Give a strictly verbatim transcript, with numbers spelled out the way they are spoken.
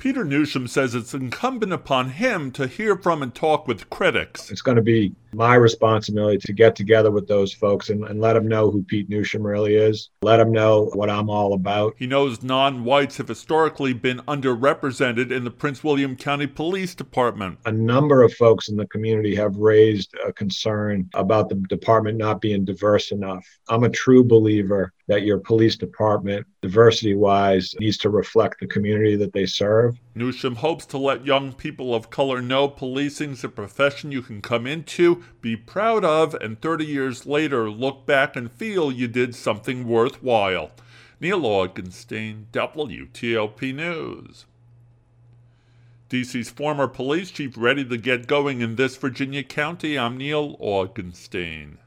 Peter Newsham says it's incumbent upon him to hear from and talk with critics. It's going to be my responsibility to get together with those folks and, and let them know who Pete Newsham really is. Let them know what I'm all about. He knows non-whites have historically been underrepresented in the Prince William County Police Department. A number of folks in the community have raised a concern about the department not being diverse enough. I'm a true believer that your police department, diversity-wise, needs to reflect the community that they serve. Newsham hopes to let young people of color know policing's a profession you can come into, be proud of, and thirty years later look back and feel you did something worthwhile. Neil Augenstein, W T O P News. D C's former police chief ready to get going in this Virginia county. I'm Neil Augenstein.